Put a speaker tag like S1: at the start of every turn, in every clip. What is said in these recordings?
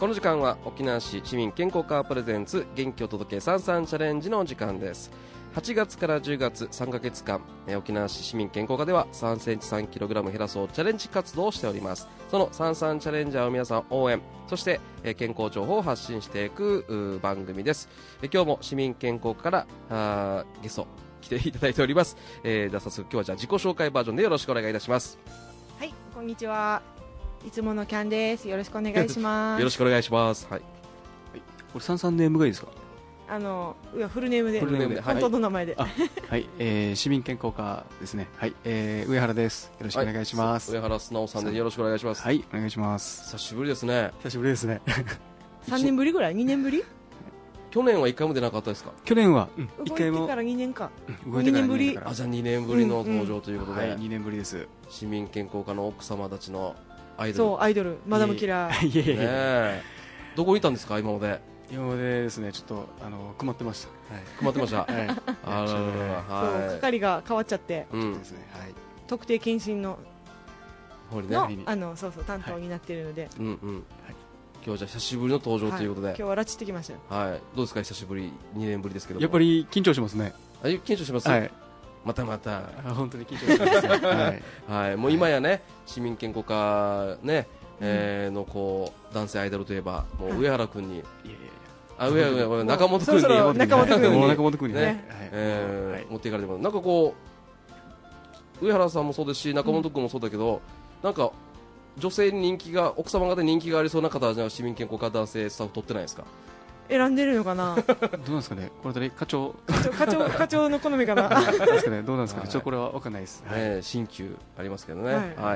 S1: の時間は沖縄市市民健康カープレゼンツ元気を届け三三チャレンジの時間です。8月から10月3ヶ月間、沖縄市市民健康課では3センチ 3kg 減らそうチャレンジ活動をしております。その三三チャレンジャーを皆さん応援、そして、健康情報を発信していく番組です。今日も市民健康課からゲスト来ていただいております。では早速今日はじゃあ自己紹介バージョンでよろしくお願いいたします。
S2: はい、こんにちは。いつものキャンです。よろしくお願いします。
S1: よろしくお願いします。はい。
S3: これ三三ネームがいいですか？
S2: フルネームで、本当の名前で。
S3: はい、市民健康課ですね。はい、上原です。よろしくお願いします。
S1: 上原素直さんでよろしくお願いします。
S3: はい、お願いします。
S1: 久しぶりですね。
S3: 久しぶりですね。
S2: 3年ぶりぐらい？2年ぶり？
S1: 去年は1回も出なかったですか？
S3: 去年は
S2: 1回も。動いてから2年か。
S3: 動いてから2年ぶり。
S1: じゃあ2年ぶりの登場ということで。
S3: はい、2年ぶりです。
S1: 市民健康課の奥様たちのアイドル。
S2: そう、アイドル、マダムキラー。
S3: いえいえ。
S1: どこにいたんですか今まで？
S3: 今までですね、ちょっと困ってました。
S1: 困ってました。はい。
S2: そう、係が変わっちゃって。
S3: ですね。はい。
S2: 特定健診のそう担当になっているので。
S1: 今日はじゃあ久しぶりの登場ということで。
S2: 今日は拉致ってきましたよ。
S1: はい。どうですか久しぶり2年ぶりですけど。
S3: やっぱり緊張しますね。
S1: 緊張します。
S3: はい。
S1: またまた。
S3: 本当に緊張します。はい。
S1: はい。もう今やね市民健康課ねのこう男性アイドルといえばもう上原君に。上原中本君に
S3: 中本君にね
S1: 持っていかれてます。なんかこう上原さんもそうですし中本君もそうだけどなんか女性に人気が奥様方に人気がありそうな方は市民健康課男性スタッフ取ってないですか？
S2: 選んでるのかな。
S3: どうなんですかね。これで課長
S2: の好みかな。
S3: どうなんですかね。これは分かんないです。
S1: 新旧ありますけどね。はい。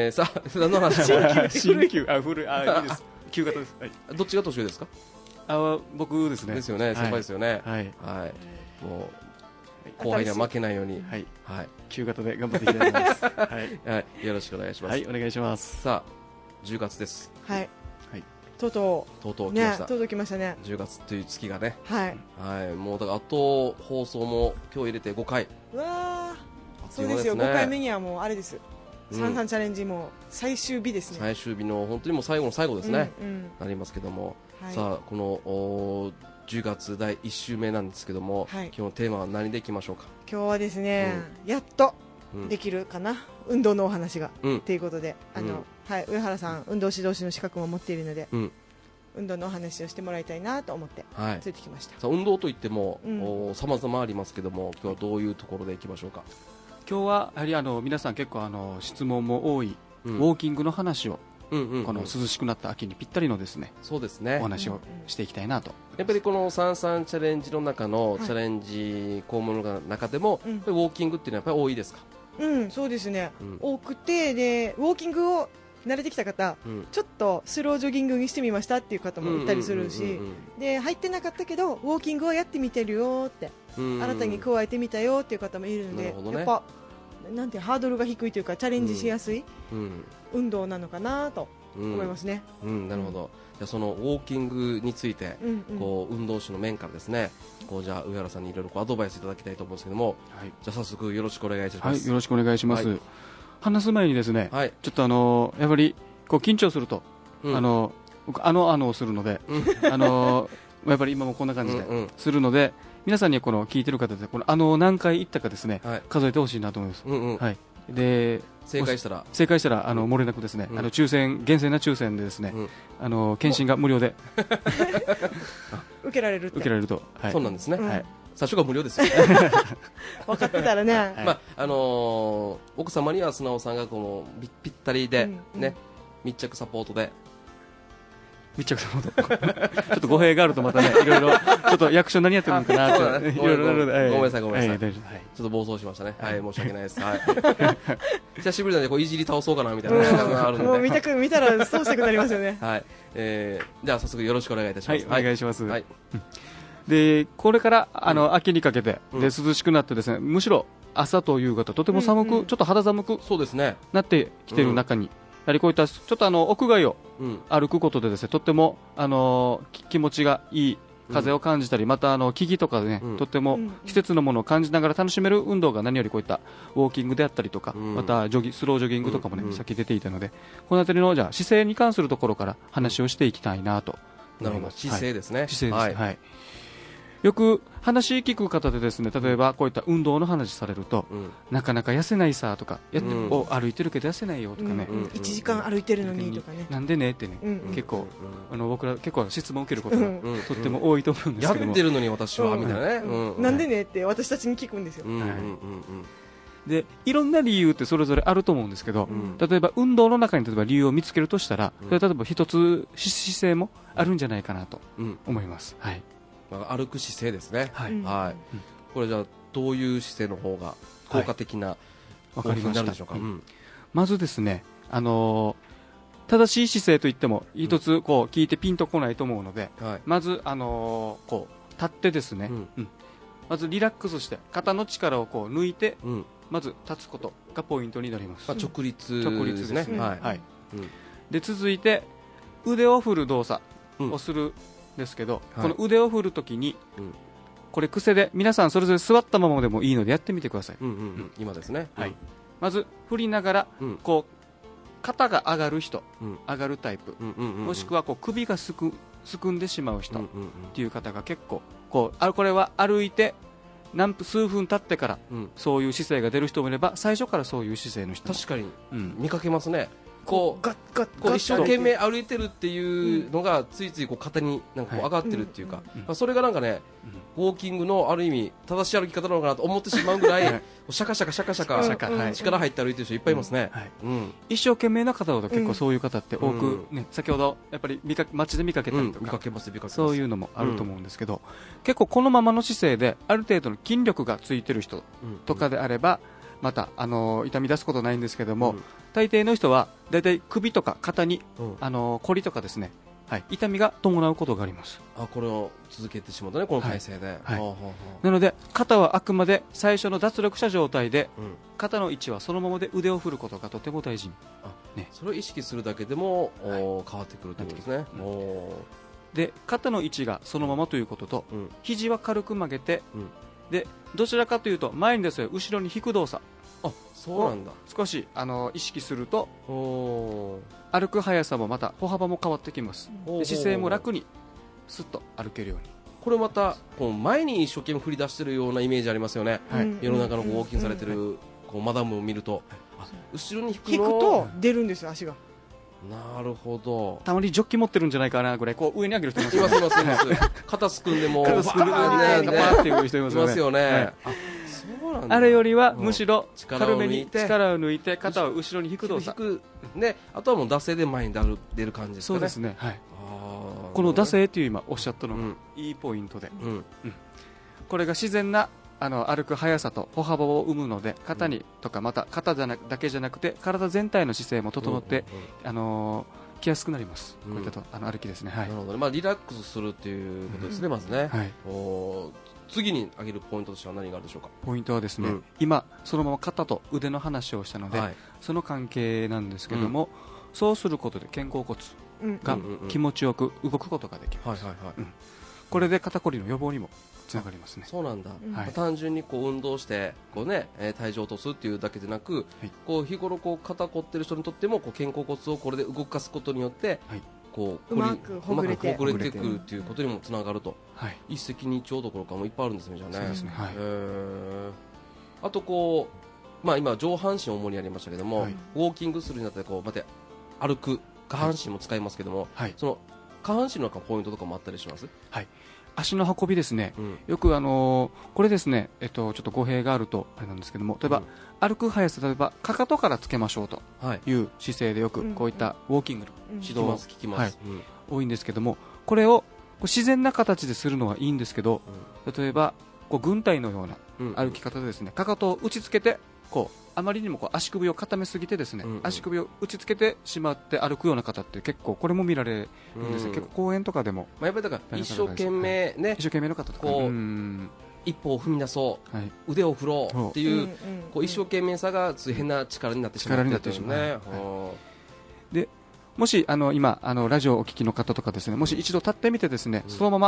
S1: さあ何の話？
S3: 新旧いいです。旧型です。
S1: どっちが年上ですか？
S3: 僕ですね。
S1: ですよね。先輩ですよね。
S3: はい。
S1: もう後輩には負けないように。
S3: はい。旧型で頑張っていきたいと思います。
S1: はい。よろしくお願いします。
S3: はい。お願いします。
S1: さあ10月です。
S2: はい。とうとう来ました。とうとう来ましたね。
S1: 10月という月がね。
S2: はい。
S1: はい。もうだからあと放送も今日入れて5回。
S2: うわー。そうですよ。5回目にはもうあれです。三三チャレンジも最終日ですね。
S1: 最終日の本当にもう最後の最後ですね。なりますけども。さあこの10月第1週目なんですけども、今日のテーマは何でいきましょうか？
S2: 今日はですね、やっとできるかな、運動のお話がということで、上原さん運動指導士の資格も持っているので、運動のお話をしてもらいたいなと思って連れてきました。
S1: さあ運動といっても様々ありますけども、今日はどういうところでいきましょうか？
S3: 今日はやはり皆さん結構質問も多いウォーキングの話をこの涼しくなった秋にぴったりのですね、
S1: そうですね、
S3: お話をしていきたいなと。
S1: やっぱりこの三三チャレンジの中のチャレンジ項目の中でも、ウォーキングっていうのはやっぱり多いですか？
S2: そうですね、多くて、でウォーキングを慣れてきた方、ちょっとスロージョギングにしてみましたっていう方もいたりするし、で入ってなかったけどウォーキングをやってみてるよって、新たに加えてみたよっていう方もいるので、やっぱなんてハードルが低いというかチャレンジしやすい運動なのかなと思いますね。
S1: なるほど。じゃあそのウォーキングについて、こう運動士の面からですね、こうじゃあ上原さんにいろいろアドバイスいただきたいと思うんですけども、じゃあ早速よろしくお願いします。
S3: はい、よろしくお願いします。話す前にですね、ちょっとやっぱりこう緊張すると僕をするので、やっぱり今もこんな感じでするので、皆さんにこの聞いてる方でこの何回行ったかですね、数えてほしいなと思います。はい。で
S1: 正解したら
S3: 漏れなくですね、厳正な抽選でですね、検診が無料で
S2: 受けられる
S3: と。
S1: そうなんですね。はい。最初が無料ですよ。
S2: 分かってたらね。
S1: まあ奥様には素直さんがこのぴったりでね、密着サポートで。
S3: 密着サポートちょっと語弊があるとまたね、いろいろちょっと役所何やってるのかなって、いろいろ
S1: ごめんなさい。ちょ
S3: っ
S1: と暴走しましたね。はい、申し訳ないです。はい。久しぶりなんでこういじり倒そうかなみたいな感があるので。
S2: もう見たらそうしたくなりますよね。
S1: はい。じゃあ早速よろしくお願いいたします。
S3: はい、お願いします。はい。でこれから秋にかけてで涼しくなってですね、むしろ朝と夕方とても寒く、ちょっと肌寒くなってきている中に、やはりこういったちょっと屋外を歩くことでですね、とっても気持ちがいい風を感じたり、また木々とかでね、とっても季節のものを感じながら楽しめる運動が何よりこういったウォーキングであったりとか、またスロージョギングとかもね、さっき出ていたので、このあたりのじゃあ姿勢に関するところから話をしていきたいなと思います。
S1: 姿勢ですね。
S3: 姿勢です。はい。よく話聞く方でですね、例えばこういった運動の話されると、なかなか痩せないさとか、歩いてるけど痩せないよとかね、
S2: 1時間歩いてるのにとかね、
S3: なんでねってね、結構僕ら結構質問を受けることがとっても多いと思うんですけども、
S1: やってるのに私はみたいなね、
S2: なんでねって私たちに聞くんですよ。
S3: でいろんな理由ってそれぞれあると思うんですけど、例えば運動の中に例えば理由を見つけるとしたら、例えば一つ姿勢もあるんじゃないかなと思います。はい。
S1: 歩く姿勢ですね。はい。これじゃあどういう姿勢の方が効果的な方法になるんでしょうか。
S3: まずですね、正しい姿勢といっても一つこう聞いてピンとこないと思うので、まずこう立ってですね、まずリラックスして肩の力をこう抜いて、まず立つことがポイントになります。
S1: 直立ですね。はい。
S3: で続いて腕を振る動作をするですけど、この腕を振るときに、これ癖で皆さんそれぞれ座ったままでもいいのでやってみてください。
S1: 今ですね。
S3: まず振りながら、こう肩が上がる人、上がるタイプ、もしくはこう首がすくんでしまう人っていう方が結構これは歩いて数分経ってからそういう姿勢が出る人もいれば、最初からそういう姿勢の人も
S1: 確かに見かけますね。こう一生懸命歩いてるっていうのがついついこう肩になんかこう上がってるっていうか、それがなんかね、ウォーキングのある意味正しい歩き方なのかなと思ってしまうぐらいシャカシャカシャカシャカ力入って歩いてる人いっぱいいますね。
S3: 一生懸命な方ほど結構そういう方って多くね、先ほどやっぱり街で見かけたりとかそういうのもあると思うんですけど、結構このままの姿勢である程度の筋力がついてる人とかであればまた痛み出すことないんですけども、大抵の人はだいたい首とか肩にこりとかですね、痛みが伴うことがあります。
S1: これを続けてしまうとね、この体勢で。
S3: なので肩はあくまで最初の脱力した状態で、肩の位置はそのままで腕を振ることがとても大事に、
S1: それを意識するだけでも変わってくるということですね。
S3: で肩の位置がそのままということと、肘は軽く曲げて、でどちらかというと前にですね、後ろに引く動作
S1: そうなんだ、
S3: 少し意識すると歩く速さもまた歩幅も変わってきます。で姿勢も楽にスッと歩けるように。
S1: これまたこう前に一生懸命振り出してるようなイメージありますよね。世の中のウォーキングされてるこうマダムを見ると、後ろに
S2: 引くと出るんですよ、足が。
S1: なるほど。
S3: たまにジョッキ持ってるんじゃないかなぐらいこう上に上げる人います
S1: よね。います肩すくんでも
S3: 肩すくんでバーっていう人いますよね。あれよりはむしろ軽めに力を抜いて肩を後ろに引く動作
S1: で、あとはもう惰性で前に出る感じですかね。
S3: そうですね。この惰性という今おっしゃったのがいいポイントで、これが自然な歩く速さと歩幅を生むので、肩にとかまた肩だけじゃなくて体全体の姿勢も整ってきやすくなります。こういった歩きですね。
S1: なるほど。リラックスするっていうことですね、まずね。次に挙げるポイントとしては何があるでしょうか。
S3: ポイントはですね、今そのまま肩と腕の話をしたので、その関係なんですけども、そうすることで肩甲骨が気持ちよく動くことができます。これで肩こりの予防にもつながりますね。
S1: そうなんだ。単純にこう運動してこうね、体重を落とすっていうだけでなく、こう日頃こう肩こってる人にとってもこう肩甲骨をこれで動かすことによって、こう
S2: うまくほぐれて
S1: くるっていうことにもつながると。一石二鳥どころかもいっぱいあるんですね、じゃあね。
S3: そうですね。
S1: あとこう今上半身を主にやりましたけども、ウォーキングするにあたってこうまた歩く下半身も使いますけども、その下半身のポイントとかもあったりします？
S3: 足の運びですね。よくこれですね、ちょっと語弊があるとあれなんですけども、例えば歩く速さ、例えばかかとからつけましょうという姿勢でよくこういったウォーキングの指導を
S1: 聞きます。
S3: 多いんですけども、これを自然な形でするのはいいんですけど、例えばこう軍隊のような歩き方でですね、かかとを打ちつけてこうあまりにもこう足首を固めすぎてですね、足首を打ちつけてしまって歩くような方って結構これも見られるんですよ。結構公園とかでも、
S1: やっぱりだから一生懸命ね、
S3: 一生懸命の方とか
S1: こう一歩を踏み出そう、腕を振ろうっていうこう一生懸命さが変な力になってしまうっていうね。で
S3: もし今ラジオをお聞きの方とかですね、もし一度立ってみてですね、そのまま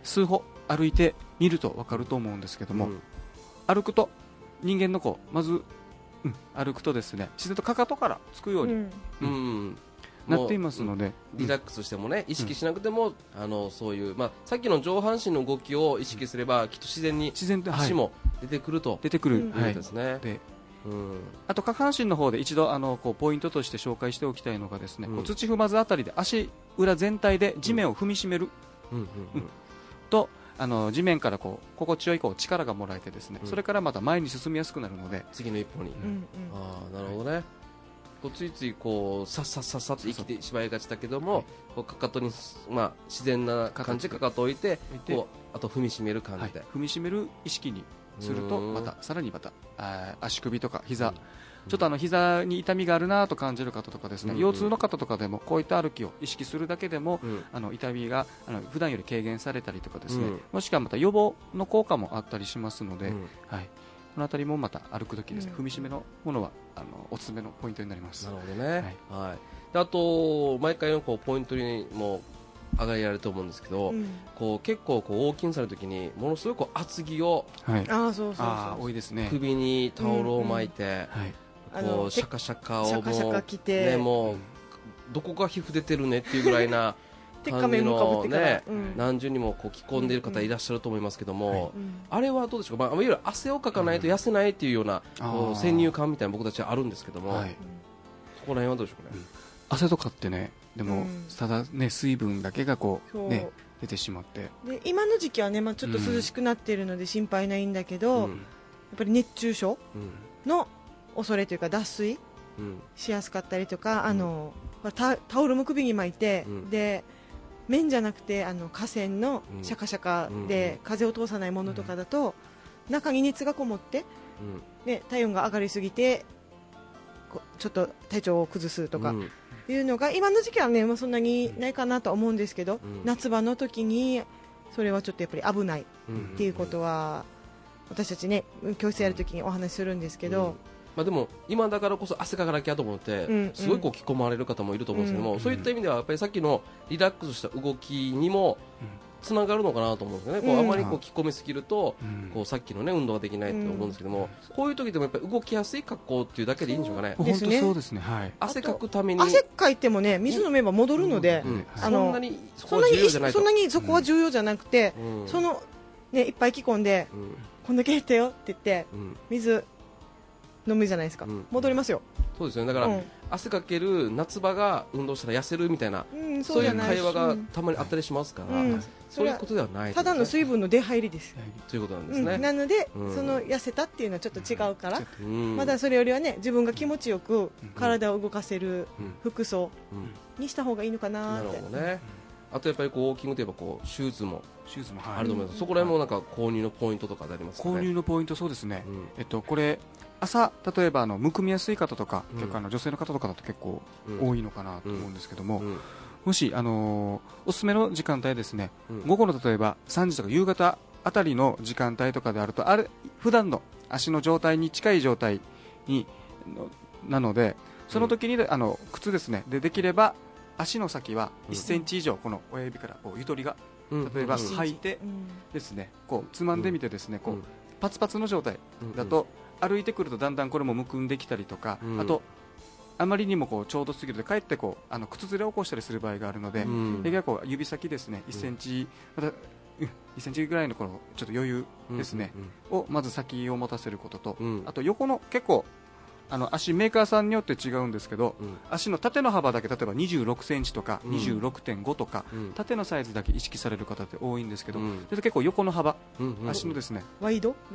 S3: 数歩歩いてみると分かると思うんですけども、歩くと人間のまず、歩くとですね自然とかかとからつくように、なっていますので、
S1: リラックスしてもね意識しなくても、そういう、さっきの上半身の動きを意識すればきっと自然に足も出てくると、
S3: 出てくる
S1: ですね。で
S3: あと下半身の方で一度ポイントとして紹介しておきたいのがですね、土踏まずあたりで足裏全体で地面を踏みしめると、地面から心地よい力がもらえてですね、それからまた前に進みやすくなるので、
S1: 次の一歩に、なるほどね。ついついさっさっさっさって生きてしまいがちだけども、かかとに、自然な感じでかかとを置いてあと踏みしめる感じで、
S3: 踏みしめる意識にするとさらに足首とか膝、ちょっと膝に痛みがあるなと感じる方とかですね、腰痛の方とかでもこういった歩きを意識するだけでも、痛みが普段より軽減されたりとかですね、もしくはまた予防の効果もあったりしますので、このあたりもまた歩くときですね、踏みしめのものはおすすめのポイントになります。
S1: なるほどね。であと毎回のポイントにも上がりられると思うんですけど、結構ウォーキングされるときにものすごく厚着を、
S3: 多いですね。
S1: 首にタオルを巻いて、シャカシャカを
S2: 着て、
S1: もうどこが皮膚出てるねっていうぐらいな感じのね、何重にも着込んでいる方いらっしゃると思いますけども、あれはどうでしょうか。いわゆる汗をかかないと痩せないっていうような先入観みたいな僕たちはあるんですけども、そこら辺はどうでしょうかね。
S3: 汗とかってね、でもただね水分だけが出てしまって、
S2: で今の時期はね、ちょっと涼しくなっているので心配ないんだけど、やっぱり熱中症の恐れというか脱水しやすかったりとか、タオルも首に巻いて、で面じゃなくて河川のシャカシャカで風を通さないものとかだと、中に熱がこもって、体温が上がりすぎてちょっと体調を崩すとかいうのが、今の時期はね、そんなにないかなとは思うんですけど、夏場の時にそれはちょっとやっぱり危ないっていうことは私たちね教室やる時にお話しするんですけど、
S1: でも今だからこそ汗かかなきゃと思って、すごい着込まれる方もいると思うんですけども、そういった意味ではやっぱりさっきのリラックスした動きにもつながるのかなと思うんですよね。あまり着込みすぎると、さっきの運動ができないと思うんですけども、こういう時でもやっぱり動きやすい格好っていうだけでいいんでしょうかね。
S3: 本当そうですね。
S1: 汗かくために
S2: 汗かいてもね水飲めば戻るので、そんなにそこは重要じゃなくて、いっぱい着込んで、こんだけ減ったよって言って水飲むじゃないですか、戻りますよ。
S1: そうですよね。だから、汗かける夏場が運動したら痩せるみたいな、そういう会話がたまにあったりしますから、そういうことではない、
S2: ただの水分の出入りです
S1: ということなんですね。
S2: なので、その痩せたっていうのはちょっと違うから、まだそれよりはね自分が気持ちよく体を動かせる服装にした方がいいのかなって。
S1: なるほどね。あとやっぱりウォーキングといえばシューズもあると思います。そこら辺も購入のポイントとかでありますかね。
S3: 購入のポイント、そうですね。これ朝例えばむくみやすい方とか、結構女性の方とかだと結構多いのかなと思うんですけども、もしおすすめの時間帯ですね、午後の例えば3時とか夕方あたりの時間帯とかであると、普段の足の状態に近い状態になので、その時に靴ですね、できれば足の先は1センチ以上この親指からゆとりが例えば履いてですね、つまんでみてですね、パツパツの状態だと歩いてくるとだんだんこれもむくんできたりとか、あとあまりにもちょうど過ぎるとかえって靴ずれを起こしたりする場合があるので、できれば指先ですね1センチまた1センチぐらいのちょっと余裕ですね、をまず先を持たせることと、あと横の結構足メーカーさんによって違うんですけど、足の縦の幅だけ例えば26センチとか26.5とか、縦のサイズだけ意識される方って多いんですけど、結構横の幅、足のですね
S2: ワイド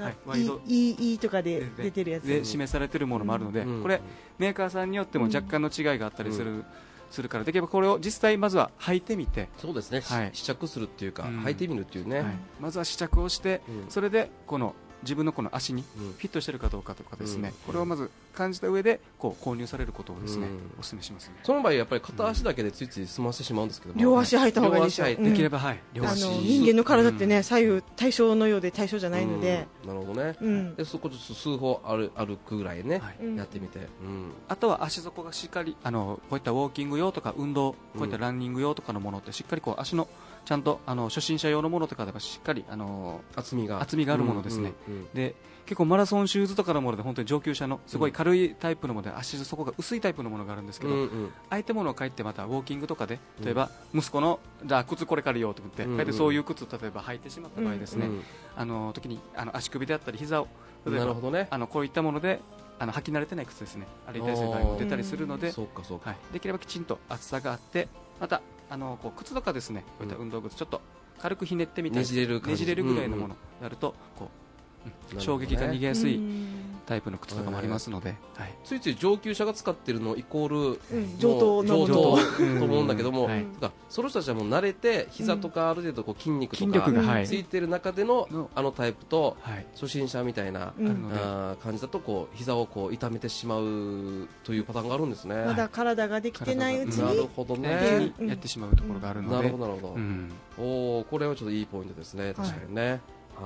S2: E とかで出てるやつ
S3: で示されているものもあるので、これメーカーさんによっても若干の違いがあったりするから、できればこれを実際まずは履いてみて、
S1: そうですね、試着するっていうか、履いてみるっていうね、
S3: まずは試着をして、それで自分のこの足にフィットしているかどうかとかですね、これをまず感じた上で購入されることをですね、お勧めしますね。
S1: その場合やっぱり片足だけでついつい済ませてしまうんですけども、
S2: 両足履いた方がいいでしょ。
S3: できれば両足。
S2: 人間の体ってね、左右対称のようで対称じゃないので、
S1: なるほどね。でそこ数歩歩くぐらいね、やってみて、
S3: あとは足底がしっかりこういったウォーキング用とか運動、こういったランニング用とかのものってしっかり足のちゃんと初心者用のものとかではしっかり厚みがあるものですね、で結構マラソンシューズとかのもので本当に上級者のすごい軽いタイプのもので足底が薄いタイプのものがあるんですけど、あえてものを買ってまたウォーキングとかで例えば息子のじゃあ靴これ借りようと思って書いてそういう靴例えば履いてしまった場合ですね、時に足首であったり膝を例えばこういったもので履き慣れてない靴ですね、歩いたりする場合も出たりするので、できればきちんと厚さがあってまたこう靴とかですね、こういった運動靴ちょっと軽くひねってみたりねじれるぐらいのものをやるとこう衝撃が逃げやすいタイプの靴とかもありますので、
S1: ついつい上級者が使っているのイコール
S2: 上等
S1: と思うんだけども、その人たちはもう慣れて膝とかある程度こう筋肉とかついている中でのタイプと初心者みたいな感じだとこう膝をこう痛めてしまうというパターンがあるんですね。
S2: まだ体ができてないうちに
S1: なるほどね、
S3: やってしまうところがあるので、
S1: なるほどなるほど、おこれはちょっといいポイントですね、確かにね。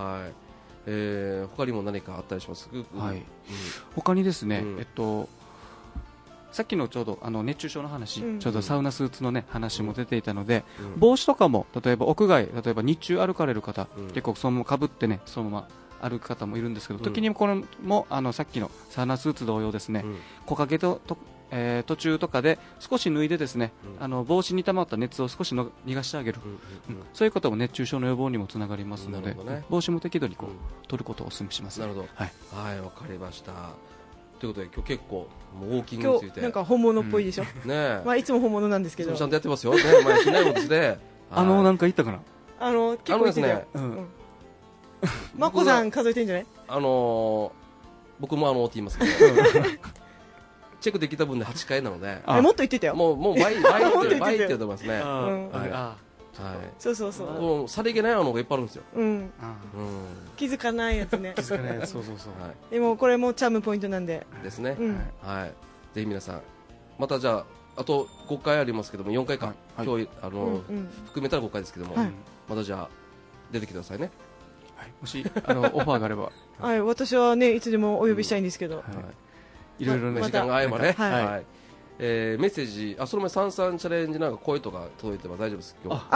S1: 他にも何かあったりします？
S3: 他にですね、さっきのちょうど熱中症の話、ちょうどサウナスーツのね話も出ていたので、帽子とかも例えば屋外、例えば日中歩かれる方、結構そのままかぶってねそのまま歩く方もいるんですけど、時にこれもさっきのサウナスーツ同様ですね、木陰と途中とかで少し脱いでですね、帽子に溜まった熱を少し逃がしてあげる、そういうことも熱中症の予防にもつながりますので、帽子も適度にこう取ることをお勧めします。
S1: なるほど、はい、わかりました。ということで今日結構もうウォーキングについて
S2: なんか本物っぽいでしょ、まあいつも本物なんですけど、
S1: ちゃんとやってますよね、まあしないもですね。
S3: なんか言ったかな、
S2: 結構言ってたよ。マコさん数えてんじゃない？
S1: 僕もって言いますけどチェックできた分で8回なので、
S2: もっと言ってたよ。
S1: もう倍って言ってますね。
S2: そうそうそう。
S1: さりげないのがいっぱいあるんですよ。
S2: 気づかないやつね。
S3: 気づかないやつ、そうそうそう。
S2: でもこれもチャームポイントなんで。
S1: ですね。はい。ぜひ皆さん、またじゃあと5回ありますけども4回か今日含めたら5回ですけども、またじゃあ出てきてくださいね。
S3: もしオファーがあれば。
S2: はい、私はねいつでもお呼びしたいんですけど。
S1: いろいろね、時間が合えばね、メッセージ、その前、サンサンチャレンジなんか声とか届いてば大丈夫です。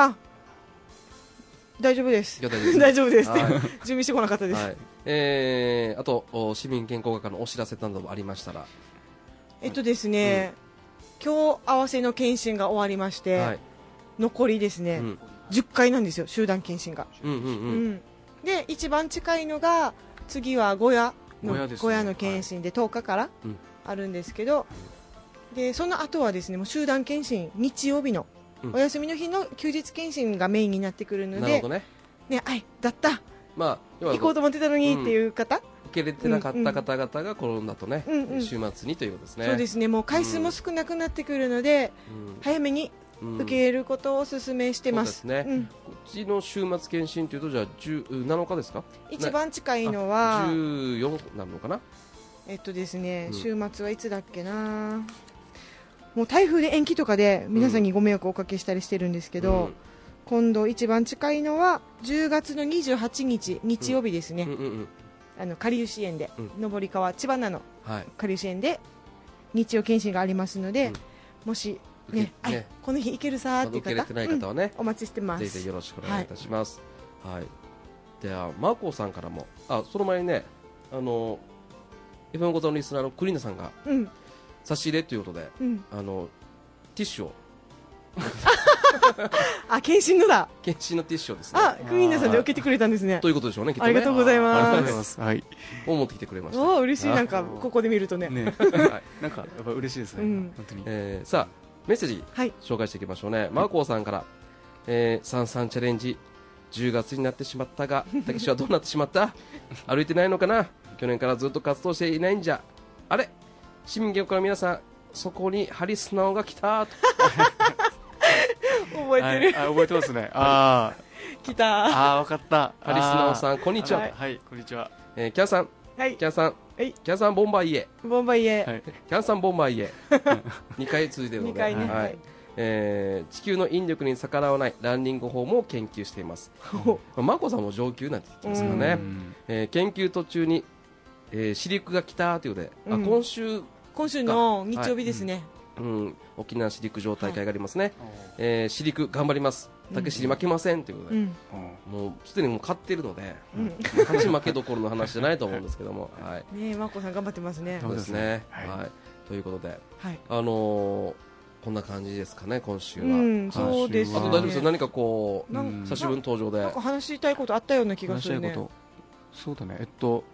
S2: 大丈夫です。大丈夫です。準備してこなかったです。
S1: あと市民健康学科のお知らせなどもありましたら、
S2: ですね、今日合わせの検診が終わりまして、残りですね、10回なんですよ、集団検診が。で、一番近いのが次は小屋の検診で10日からあるんですけど、でその後はですねもう集団検診、日曜日のお休みの日の休日検診がメインになってくるので、だった、行こうと思ってたのにっていう方、
S1: 受け入れてなかった方々がコロナとね週末にということですね。
S2: そうですね、もう回数も少なくなってくるので早めに受け入れることをお勧めしてます。
S1: こっちの週末検診というとじゃあ7日ですか？
S2: 一番近いのは
S1: 14なのかな。
S2: ですね、週末はいつだっけな、もう台風で延期とかで皆さんにご迷惑をおかけしたりしてるんですけど、今度一番近いのは10月の28日日曜日ですね。かりゆし園で、上川千葉のかりゆし園で日曜検診がありますので、もしこの日行けるさーっていう方、
S1: 受け入れてない方はね、
S2: お待ちしてます。
S1: ぜひよろしくお願いいたします。ではマーコーさんからも、その前にね、FM ござのリスナーのクリーナさんが差し入れということで、ティッシュを
S2: 検診のだ、
S1: 検診のティッシュをですね、
S2: クリーナさんで受けてくれたんですね。
S1: ということでしょうね、きっとね。
S2: ありがとうございます。
S1: を持ってきてくれました。
S2: 嬉しい、なんかここで見るとね、
S3: なんかやっぱ嬉しいですね、本当に。
S1: さあメッセージ紹介していきましょうね。マーコーさんから、サンサンチャレンジ10月になってしまったが、たけしはどうなってしまった？歩いてないのかな？去年からずっと活動していないんじゃ。あれ、市民健康の皆さん、そこにハリスナオが来たと
S2: 覚えてる、
S3: 覚えてますね。
S2: 来た。
S3: 分かった。
S1: ハリスナオさん、こんにちは。
S3: こんにちは。
S1: キャンさん、キャンさん、キャンさんボンバイエ、
S2: キャ
S1: ンさんボンバイエ2回続いているので、地球の引力に逆らわないランニング法も研究しています。マコさんも上級なんて言ってますからね。研究途中に、シリクが来たということで、今週
S2: の日曜日ですね。
S1: 沖縄市陸上大会がありますね、市陸頑張ります、竹市に負けませんということで、もうすでにもう勝っているので、勝ち負けどころの話じゃないと思うんですけども、
S2: マコさん頑張ってますね。
S1: そうですね、ということで、こんな感じですかね、今週は。
S2: そうですね。
S1: あと大丈夫ですよ、何かこう久しぶりの登場で
S2: なんか話したいことあったような気がするね。
S3: そうだね、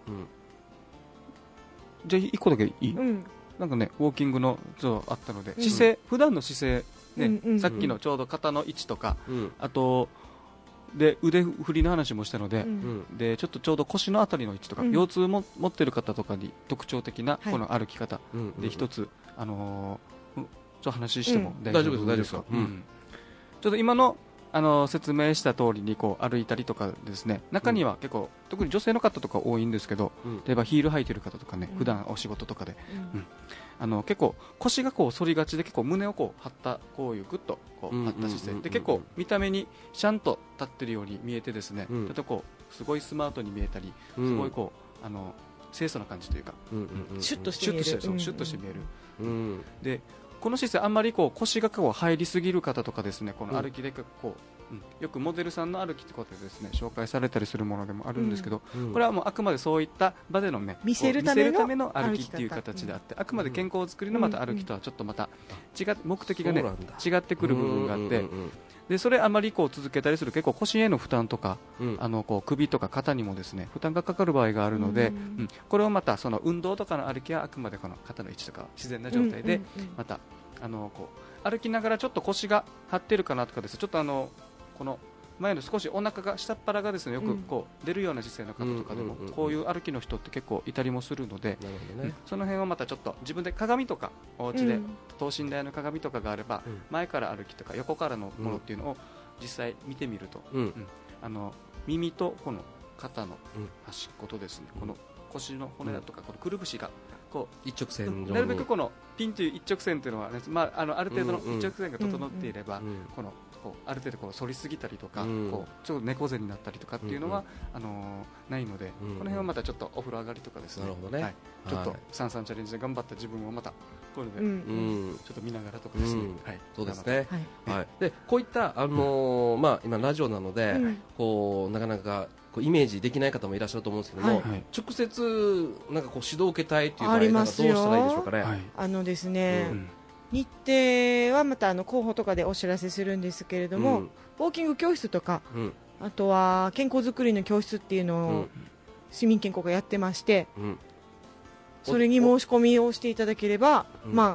S3: じゃあ1個だけいい？なんかね、ウォーキングのあったので、姿勢、普段の姿勢ね、さっきのちょうど肩の位置とか、あとで腕振りの話もしたので、でちょっと腰のあたりの位置とか、腰痛も持ってる方とかに特徴的なこの歩き方で一つちょっと話しても大丈夫ですか？ちょっと今の説明した通りにこう歩いたりとかですね、中には結構特に女性の方とか多いんですけど、例えばヒール履いてる方とかね、普段お仕事とかで、結構腰がこう反りがちで、結構胸をこう張ったこういうグッとこう張った姿勢で、結構見た目にシャンと立ってるように見えてですね、ちょっとこうすごいスマートに見えたり、すごいこう清楚な感じというか、
S2: シュッとして見える、
S3: シュッとして見える。でこの姿勢あんまりこう腰がこう入りすぎる方とかですね、この歩きでこう、よくモデルさんの歩きってことでですね紹介されたりするものでもあるんですけど、これはもうあくまでそういった場でのね、
S2: 見せるための
S3: 歩きっていう形であって、あくまで健康作りのまた歩きとはちょっとまた目的がね違ってくる部分があって、でそれあまりこう続けたりする結構腰への負担とか、こう首とか肩にもですね負担がかかる場合があるので、これをまたその運動とかの歩きはあくまでこの肩の位置とか自然な状態で、またこう歩きながらちょっと腰が張ってるかなとかですね、ちょっとこの前の少しお腹が下っ腹がですねよくこう出るような姿勢の方とかでもこういう歩きの人って結構いたりもするので、その辺はまたちょっと自分で鏡とかお家で等身大の鏡とかがあれば、前から歩きとか横からのものっていうのを実際見てみると、耳とこの肩の端っことですね、この腰の骨だとかこのくるぶしがこう
S1: 一直線上
S3: なるべくこのピンという一直線というのは、ね、ある程度の一直線が整っていれば、このこうある程度こう反りすぎたりとか、こうちょっと猫背になったりとかっていうのは、ないので、この辺はまたちょっとお風呂上がりとかですね、ちょっと三々チャレンジで頑張った自分をまたこういうので、ちょっと見ながらとかですね、
S1: そうですね、でこういった今ラジオなので、こうなかなかこうイメージできない方もいらっしゃると思うんですけども、直接なんかこう指導を受けたいという場合はどうしたらいいでしょうかね。
S2: ですね、日程はまた候補とかでお知らせするんですけれども、ウォーキング教室とか、あとは健康づくりの教室っていうのを市民健康がやってまして、それに申し込みをしていただければ、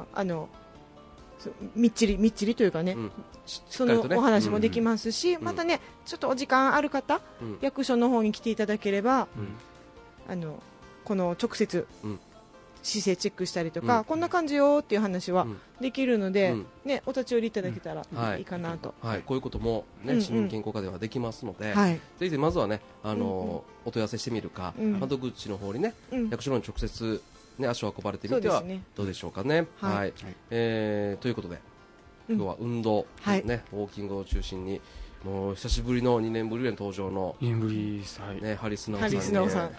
S2: みっちりというかね、そのお話もできますし、またねちょっとお時間ある方、役所の方に来ていただければ、この直接姿勢チェックしたりとか、こんな感じよっていう話はできるので、お立ち寄りいただけたらいいかなと、
S1: こういうことも、市民健康課ではできますので、ぜひまずはねお問い合わせしてみるか、窓口の方にね、役所の直接足を運ばれてみてはどうでしょうかね。ということで今日は運動、ウォーキングを中心に、もう久しぶりの2年ぶりの登場のハリスナオさん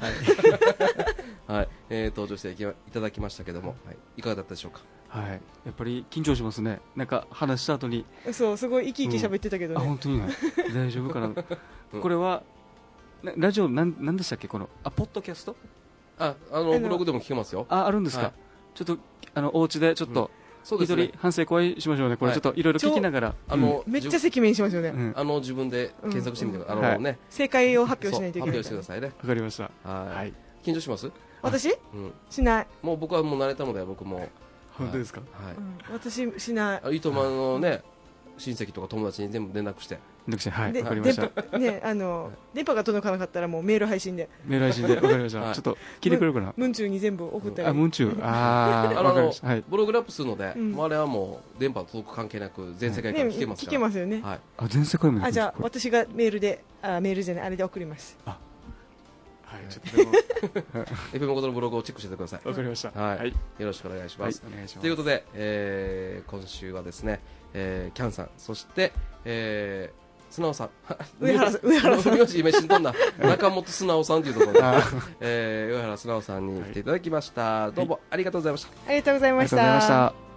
S1: 登場していただきましたけども、いかがだったでしょうか。
S3: やっぱり緊張しますね。なんか話した後に
S2: すごい生き生き喋ってたけどね、
S3: 本当に大丈夫かなこれはラジオなんでしたっけ、このポッドキャスト、
S1: ブログでも聞けますよ。
S3: あるんですか。ちょっとお家でちょっと一人反省会しましょうね。これちょっといろいろ聞きながら、
S2: めっちゃ赤面しますよね。
S1: 自分で検索してみてください。
S2: 正解を発表しないといけない。
S1: 発表してくださいね。
S3: わかりました。
S1: 緊張します？
S2: 私？しない。
S1: もう僕はもう慣れたので、僕も。
S3: 本当ですか？
S2: 私しない。
S1: いとまのね親戚とか友達に全部連絡して。
S3: わかりました。
S2: 電波が届かなかったらもうメール配信で。
S3: わかりました。ちょっと聞いてくれるかな。
S2: ムンチューに全部送ったり。
S3: ムンチュー。
S1: ブログラップするので、あれはもう電波届く関係なく全世界から聞けますから。
S2: 聞けますよね。
S3: 全世界も。
S2: じゃあ私がメールであれで送ります。
S3: ちょっとでも
S1: FM ごとのブログをチェックしてください。
S3: わかりました。
S1: よろしくお願いします。ということで、今週はですね、キャンさん、そして素直さん、
S2: 上原さん、
S1: 名字今死んだんだ、中本素直さんというところで、上原素直さんに来ていただきました。どうもありがとうございました。
S2: ありがとうございました。